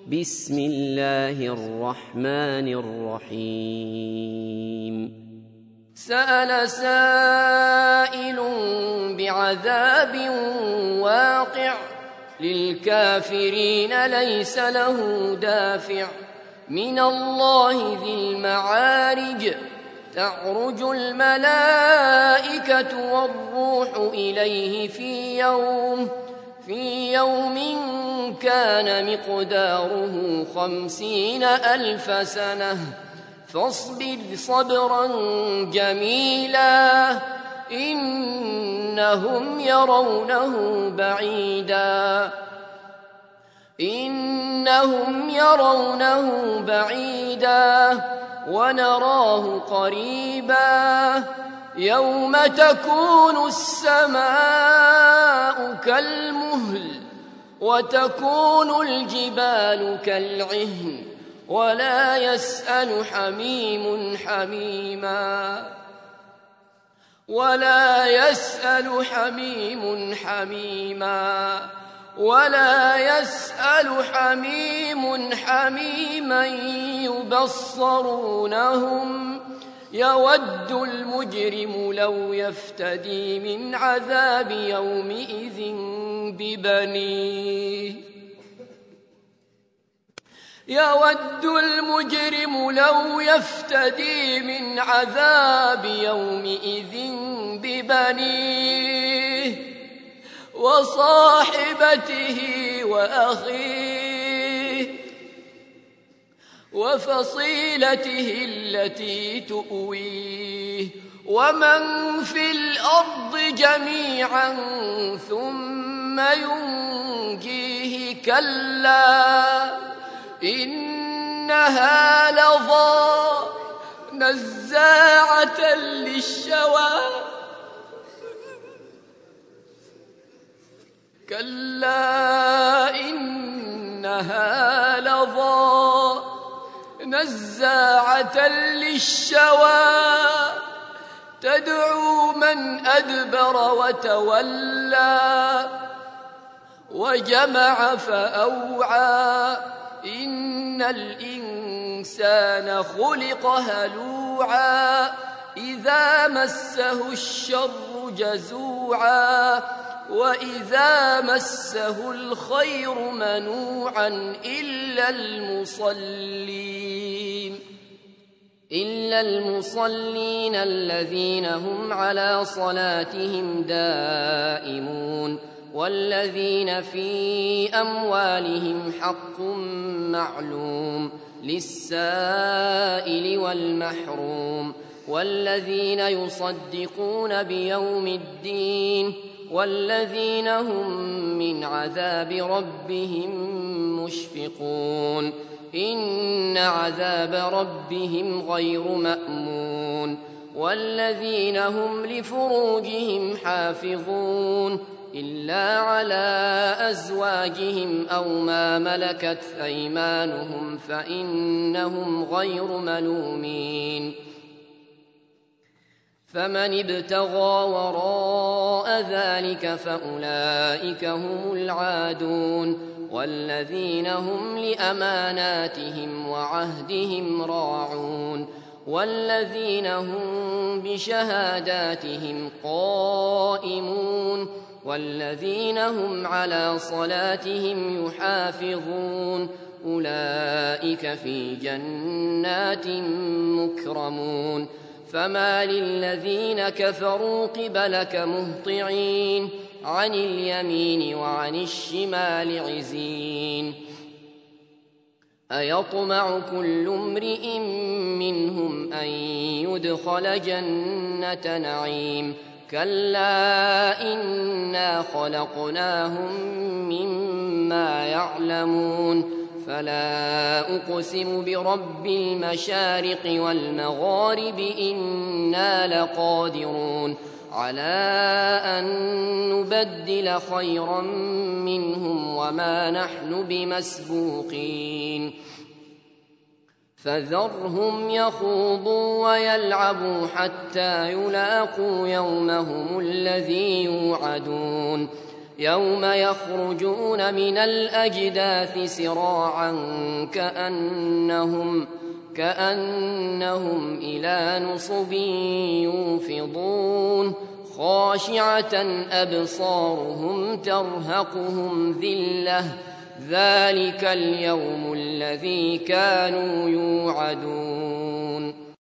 بسم الله الرحمن الرحيم سأل سائل بعذاب واقع للكافرين ليس له دافع من الله ذي المعارج تعرج الملائكة والروح إليه في يوم كان مقداره 50,000 سنة فاصبر صبرا جميلا إنهم يرونه بعيدا ونراه قريبا يوم تكون السماء كالمهل وتكون الجبال كالعهن ولا يسأل حميم حميما يبصرونهم يود المجرم لو يفتدي من عذاب يومئذ ببنيه وصاحبته وأخيه وفصيلته التي تؤويه ومن في الأرض جميعا ثم ينجيه كلا إنها لظى نزاعة للشوى تدعو من أدبر وتولى وجمع فأوعى إن الإنسان خلق هلوعا إذا مسه الشر جزوعا وإذا مسه الخير منوعا إلا المصلين الذين هم على صلاتهم دائمون والذين في أموالهم حق معلوم للسائل والمحروم والذين يصدقون بيوم الدين والذين هم من عذاب ربهم مشفقون إن عذاب ربهم غير مأمون والذين هم لفروجهم حافظون إلا على أزواجهم أو ما ملكت أيمانهم فإنهم غير ملومين فمن ابتغى وراء ذلك فأولئك هم العادون والذين هم لأماناتهم وعهدهم راعون والذين هم بشهاداتهم قائمون والذين هم على صلاتهم يحافظون أولئك في جنات مكرمون فما للذين كفروا قبلك مهطعين عن اليمين وعن الشمال عزين أيطمع كل امرئ منهم أن يدخل جنة نعيم كلا إنا خلقناهم مما يعلمون فلا أقسم برب المشارق والمغارب إنا لقادرون على أن نبدل خيرا منهم وما نحن بمسبوقين فذرهم يخوضوا ويلعبوا حتى يلاقوا يومهم الذي يوعدون يوم يخرجون من الأجداث سراعا كأنهم إلى نصب يوفضون خاشعة أبصارهم ترهقهم ذلة ذلك اليوم الذي كانوا يوعدون